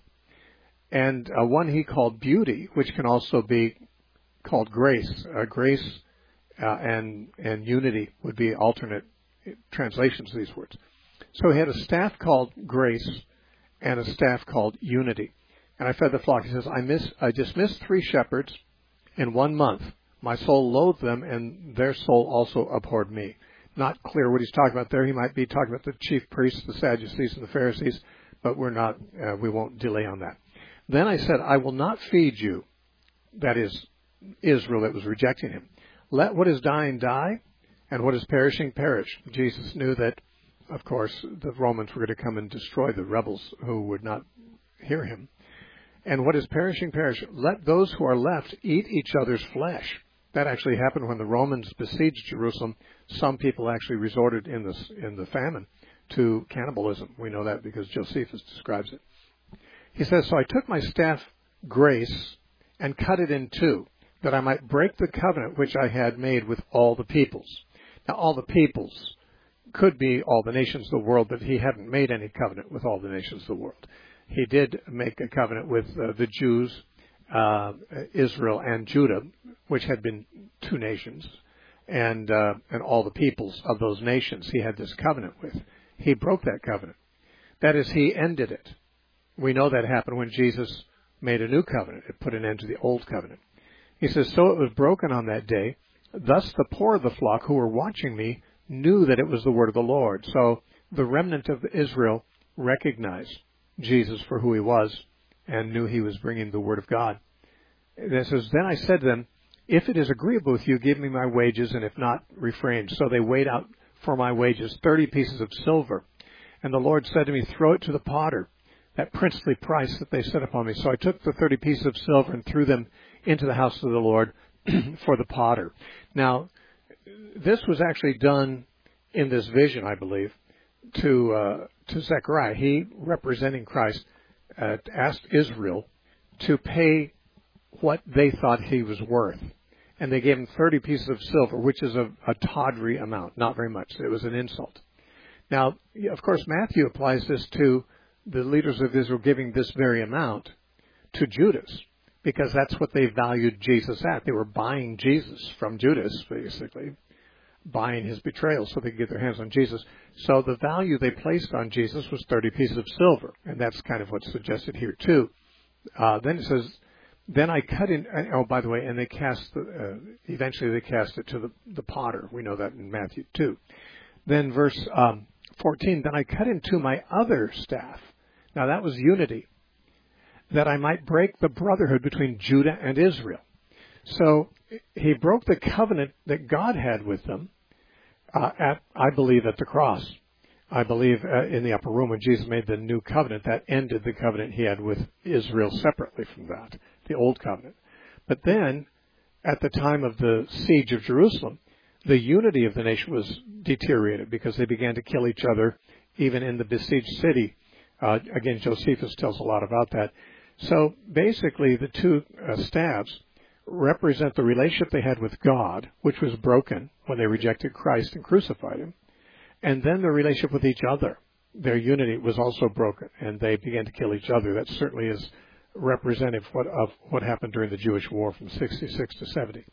and uh, one he called beauty, which can also be called grace. Uh, grace uh, and and unity would be alternate translations of these words. So he had a staff called grace and a staff called unity. And I fed the flock. He says, I miss, I dismissed three shepherds in one month. My soul loathed them, and their soul also abhorred me. Not clear what he's talking about there. He might be talking about the chief priests, the Sadducees, and the Pharisees. but we're not, uh, we won't delay on that. Then I said, I will not feed you, that is Israel that was rejecting him. Let what is dying die, and what is perishing perish. Jesus knew that, of course, the Romans were going to come and destroy the rebels who would not hear him. And what is perishing perish. Let those who are left eat each other's flesh. That actually happened when the Romans besieged Jerusalem. Some people actually resorted in the, in the famine to cannibalism. We know that because Josephus describes it. He says, so I took my staff grace and cut it in two, that I might break the covenant which I had made with all the peoples. Now, all the peoples could be all the nations of the world, but he hadn't made any covenant with all the nations of the world. He did make a covenant with uh, the Jews, uh, Israel, and Judah, which had been two nations, and uh, and all the peoples of those nations he had this covenant with. He broke that covenant. That is, he ended it. We know that happened when Jesus made a new covenant. It put an end to the old covenant. He says, so it was broken on that day. Thus the poor of the flock who were watching me knew that it was the word of the Lord. So the remnant of Israel recognized Jesus for who he was and knew he was bringing the word of God. And it says, then I said to them, if it is agreeable with you, give me my wages, and if not, refrain. So they weighed out for my wages thirty pieces of silver. And the Lord said to me, throw it to the potter, that princely price that they set upon me. So I took the thirty pieces of silver and threw them into the house of the Lord for the potter. Now, this was actually done in this vision, I believe, to uh, to Zechariah. He, representing Christ, uh, asked Israel to pay what they thought he was worth. And they gave him thirty pieces of silver, which is a, a tawdry amount, not very much. It was an insult. Now, of course, Matthew applies this to the leaders of Israel giving this very amount to Judas, because that's what they valued Jesus at. They were buying Jesus from Judas, basically, buying his betrayal so they could get their hands on Jesus. So the value they placed on Jesus was thirty pieces of silver, and that's kind of what's suggested here, too. Uh, then it says, then I cut in, oh, by the way, and they cast, the, uh, eventually they cast it to the, the potter. We know that in Matthew two. Then verse um, fourteen, then I cut into my other staff. Now that was unity, that I might break the brotherhood between Judah and Israel. So he broke the covenant that God had with them, uh, at, I believe, at the cross. I believe uh, in the upper room when Jesus made the new covenant, that ended the covenant he had with Israel separately from that, the old covenant. But then, at the time of the siege of Jerusalem, the unity of the nation was deteriorated because they began to kill each other, even in the besieged city. Uh, again, Josephus tells a lot about that. So basically, the two uh, staffs represent the relationship they had with God, which was broken when they rejected Christ and crucified him, and then their relationship with each other. Their unity was also broken, and they began to kill each other. That certainly is representative what, of what happened during the Jewish War from sixty-six to seventy.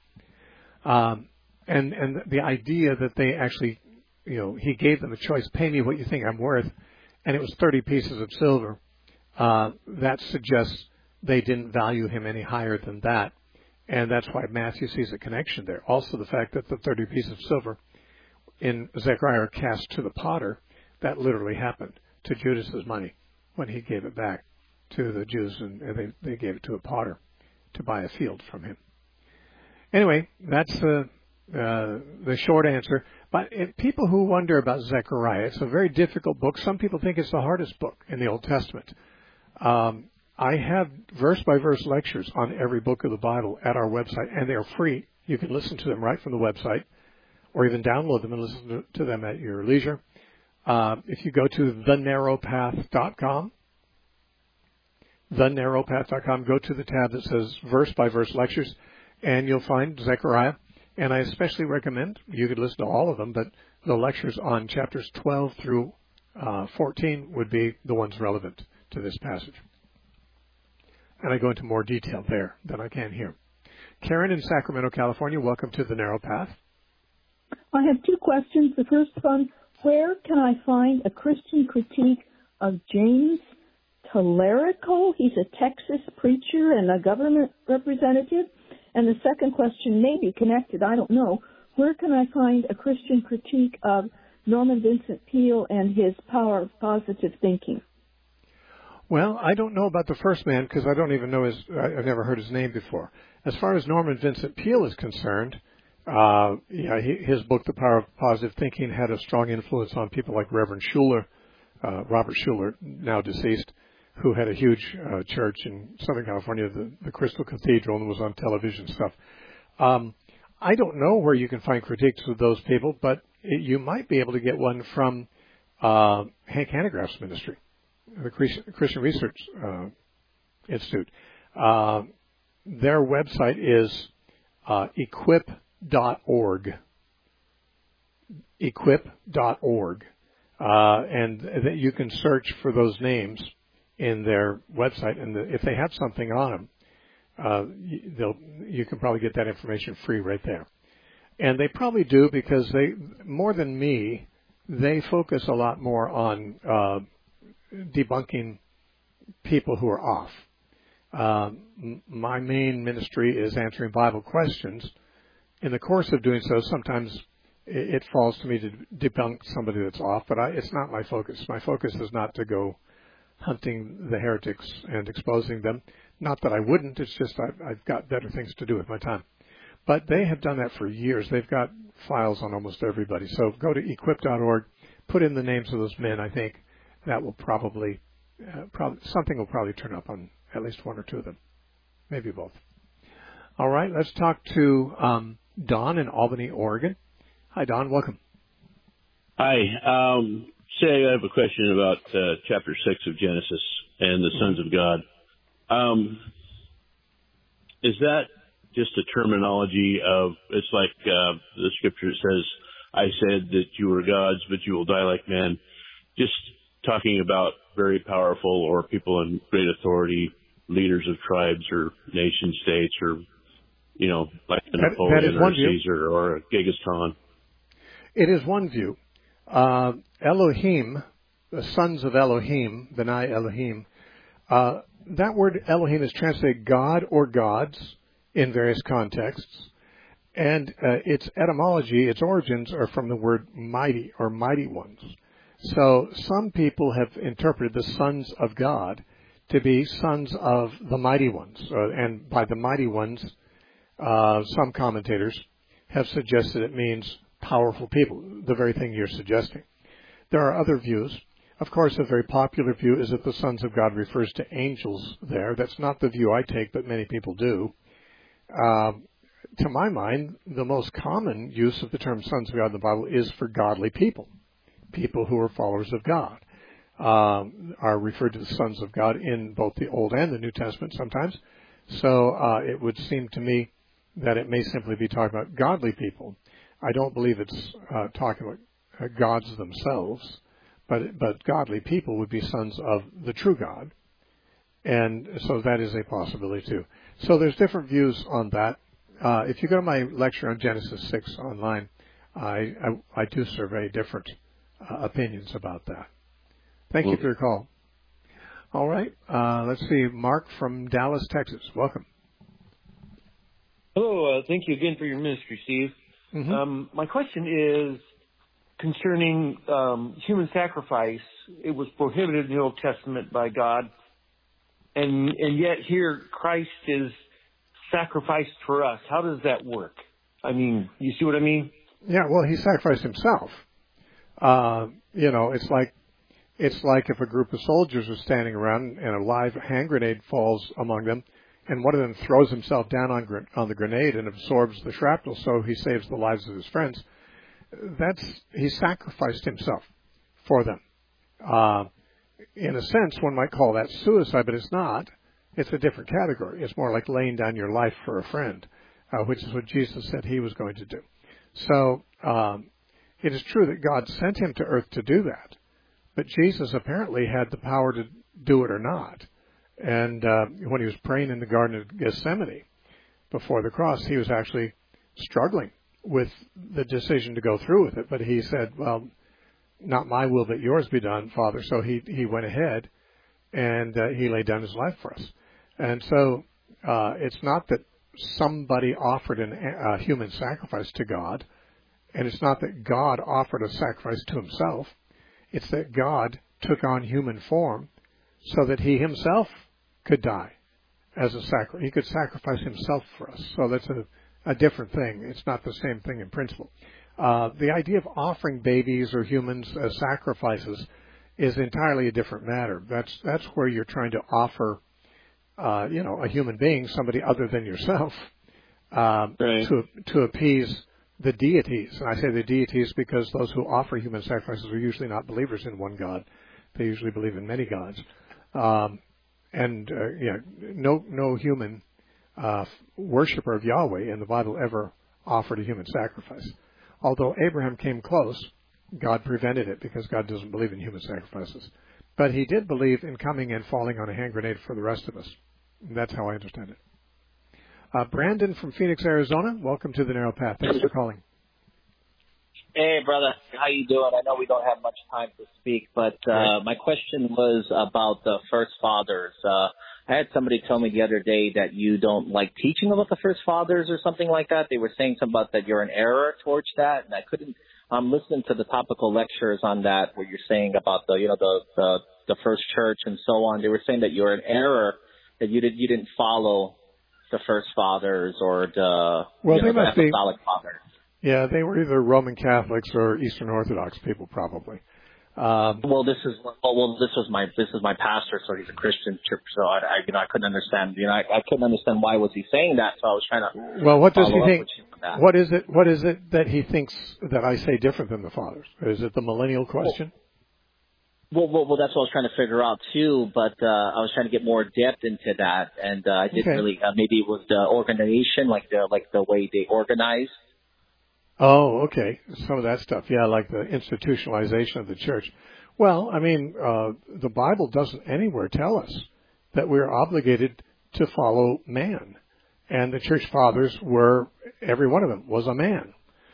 Um, and, and the idea that they actually, you know, he gave them a choice, pay me what you think I'm worth, and it was thirty pieces of silver. Uh, that suggests they didn't value him any higher than that. And that's why Matthew sees a connection there. Also the fact that the thirty pieces of silver in Zechariah are cast to the potter, that literally happened to Judas's money when he gave it back to the Jews, and they, they gave it to a potter to buy a field from him. Anyway, that's the, uh, the short answer. But if people who wonder about Zechariah, it's a very difficult book. Some people think it's the hardest book in the Old Testament. Um, I have verse-by-verse lectures on every book of the Bible at our website, and they're free. You can listen to them right from the website, or even download them and listen to them at your leisure. Uh, if you go to the narrow path dot com, the narrow path dot com, go to the tab that says verse-by-verse lectures, and you'll find Zechariah. And I especially recommend, you could listen to all of them, but the lectures on chapters twelve through uh, fourteen would be the ones relevant to this passage. And I go into more detail there than I can here. Karen in Sacramento, California, welcome to the Narrow Path. I have two questions. The first one, where can I find a Christian critique of James Tallarico? He's a Texas preacher and a government representative. And the second question may be connected, I don't know. Where can I find a Christian critique of Norman Vincent Peale and his power of positive thinking? Well, I don't know about the first man because I don't even know his. I've never heard his name before. As far as Norman Vincent Peale is concerned, uh, yeah, he, his book, The Power of Positive Thinking, had a strong influence on people like Reverend Schuller, uh, Robert Schuller, now deceased, who had a huge uh, church in Southern California, the, the Crystal Cathedral, and was on television stuff. Um, I don't know where you can find critiques of those people, but it, you might be able to get one from uh, Hank Hanegraaff's ministry, the Christian Research uh, Institute. Uh, their website is uh, equip dot org. equip dot org. Uh, and that you can search for those names in their website, and the, if they have something on them, uh, they'll, you can probably get that information free right there. And they probably do because they, more than me, they focus a lot more on uh, debunking people who are off. Um, my main ministry is answering Bible questions. In the course of doing so, sometimes it, it falls to me to debunk somebody that's off, but I, it's not my focus. My focus is not to go hunting the heretics and exposing them. Not that I wouldn't, it's just I've, I've got better things to do with my time. But they have done that for years. They've got files on almost everybody. So go to equip dot org, put in the names of those men. I think that will probably, uh, probably something will probably turn up on at least one or two of them, maybe both. All right, let's talk to um, Don in Albany, Oregon. Hi, Don. Welcome. Hi. Um, say I have a question about uh, chapter six of Genesis and the sons of God. Um, is that just a terminology of, it's like uh, the scripture says, I said that you were gods, but you will die like men. Just talking about very powerful or people in great authority, leaders of tribes or nation states, or, you know, like a that, Napoleon that or a Caesar or a Genghis Khan. It is one view. Uh, Elohim, the sons of Elohim, Benai Elohim, uh, that word Elohim is translated God or gods in various contexts. And uh, its etymology, its origins are from the word mighty or mighty ones. So some people have interpreted the sons of God to be sons of the mighty ones. Uh, and by the mighty ones, uh, some commentators have suggested it means powerful people, the very thing you're suggesting. There are other views. Of course, a very popular view is that the sons of God refers to angels there. That's not the view I take, but many people do. Uh, to my mind, the most common use of the term sons of God in the Bible is for godly people, people who are followers of God. Um, are referred to as sons of God in both the Old and the New Testament sometimes. So uh, it would seem to me that it may simply be talking about godly people. I don't believe it's uh, talking about uh, gods themselves, but but godly people would be sons of the true God. And so that is a possibility too. So there's different views on that. Uh, if you go to my lecture on Genesis six online, I, I, I do survey different uh, opinions about that. Thank you for your call. All right. Uh, let's see. Mark from Dallas, Texas. Welcome. Hello. Uh, thank you again for your ministry, Steve. Mm-hmm. Um, my question is concerning um, human sacrifice. It was prohibited in the Old Testament by God, and and yet here Christ is sacrificed for us. How does that work? I mean, you see what I mean? Yeah. Well, he sacrificed himself. Uh, you know, it's like. It's like if a group of soldiers are standing around and a live hand grenade falls among them, and one of them throws himself down on, on the grenade and absorbs the shrapnel so he saves the lives of his friends. That's he sacrificed himself for them. Uh, in a sense, one might call that suicide, but it's not. It's a different category. It's more like laying down your life for a friend, uh, which is what Jesus said he was going to do. So um, it is true that God sent him to earth to do that. But Jesus apparently had the power to do it or not. And uh, when he was praying in the Garden of Gethsemane before the cross, he was actually struggling with the decision to go through with it. But he said, well, not my will, but yours be done, Father. So he, he went ahead and uh, he laid down his life for us. And so uh, it's not that somebody offered a uh, human sacrifice to God, and it's not that God offered a sacrifice to himself. It's that God took on human form so that he himself could die as a sacrifice. He could sacrifice himself for us. So that's a, a different thing. It's not the same thing in principle. Uh, the idea of offering babies or humans as sacrifices is entirely a different matter. That's that's where you're trying to offer, uh, you know, a human being, somebody other than yourself, um, right. to to appease the deities. And I say the deities because those who offer human sacrifices are usually not believers in one God. They usually believe in many gods. Um, and uh, yeah, no no human uh, worshiper of Yahweh in the Bible ever offered a human sacrifice. Although Abraham came close, God prevented it because God doesn't believe in human sacrifices. But he did believe in coming and falling on a hand grenade for the rest of us. And that's how I understand it. Uh, Brandon from Phoenix, Arizona, welcome to the Narrow Path. Thanks for calling. Hey, brother. How you doing? I know we don't have much time to speak, but uh, right. my question was about the First Fathers. Uh, I had somebody tell me the other day that you don't like teaching about the First Fathers or something like that. They were saying something about that you're in error towards that, and I couldn't. I'm listening to the topical lectures on that where you're saying about the, you know, the the, the first church and so on. They were saying that you're in error, that you did you didn't follow the First Fathers or the, well, you know, they the must be, Apostolic Fathers. Yeah, they were either Roman Catholics or Eastern Orthodox people, probably. Um, well, this is well, well, this was my this is my pastor, so he's a Christian, so I, I you know I couldn't understand, you know, I, I couldn't understand why was he saying that, so I was trying to. Well, what does he think? What is it? What is it that he thinks that I say different than the fathers? Is it the millennial question? Well, well, well, that's what I was trying to figure out too, but uh, I was trying to get more depth into that, and uh, I didn't okay. really. Uh, maybe it was the organization, like the like the way they organize. Oh, okay. Some of that stuff, yeah, like the institutionalization of the church. Well, I mean, uh, the Bible doesn't anywhere tell us that we're obligated to follow man. And the church fathers were, every one of them was a man.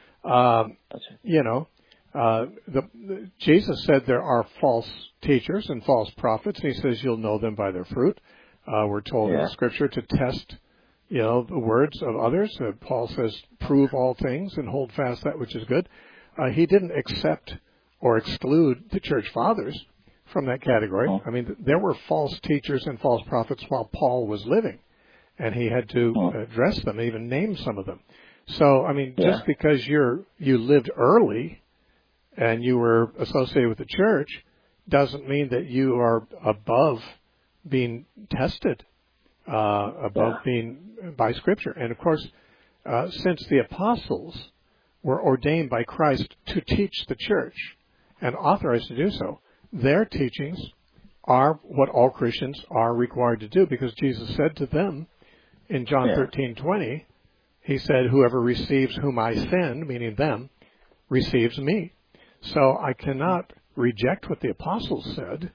Um, you know, uh, the, the, Jesus said there are false teachers and false prophets, and he says you'll know them by their fruit. Uh, we're told yeah. in the Scripture to test You know, the words of others. Uh, Paul says, prove all things and hold fast that which is good. Uh, he didn't accept or exclude the church fathers from that category. Oh. I mean, there were false teachers and false prophets while Paul was living, and he had to oh. address them, even name some of them. So, I mean, yeah. just because you're you lived early and you were associated with the church doesn't mean that you are above being tested. Uh, above yeah. being by Scripture. And of course, uh, since the apostles were ordained by Christ to teach the church and authorized to do so, their teachings are what all Christians are required to do, because Jesus said to them in John yeah. thirteen twenty, he said, whoever receives whom I send, meaning them, receives me. So I cannot reject what the apostles said,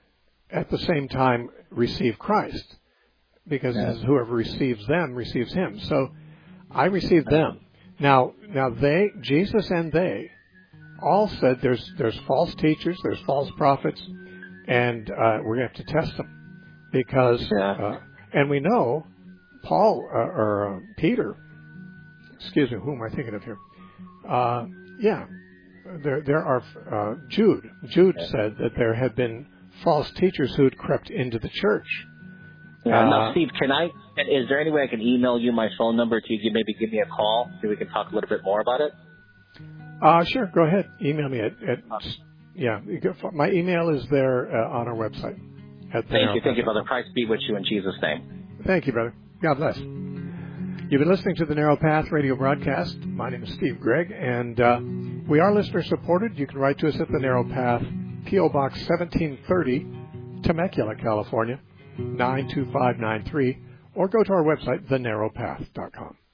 at the same time receive Christ. Because yeah. whoever receives them receives him. So I received them. Now, now they, Jesus and they, all said there's there's false teachers, there's false prophets, and uh, we're going to have to test them. Because, yeah. uh, and we know Paul, uh, or uh, Peter, excuse me, who am I thinking of here? Uh, yeah, there there are, uh, Jude. Jude yeah. said that there had been false teachers who had crept into the church. Yeah, uh, now, Steve, can I, is there any way I can email you my phone number to you, maybe give me a call so we can talk a little bit more about it? Uh, sure, go ahead. Email me at, at uh, yeah, you can, my email is there uh, on our website. At thank you, thank you, brother. Christ be with you in Jesus' name. Thank you, brother. God bless. You've been listening to the Narrow Path radio broadcast. My name is Steve Gregg, and uh, we are listener-supported. You can write to us at the Narrow Path, P O Box seventeen thirty, Temecula, California, nine two five nine three, or go to our website, the narrow path dot com.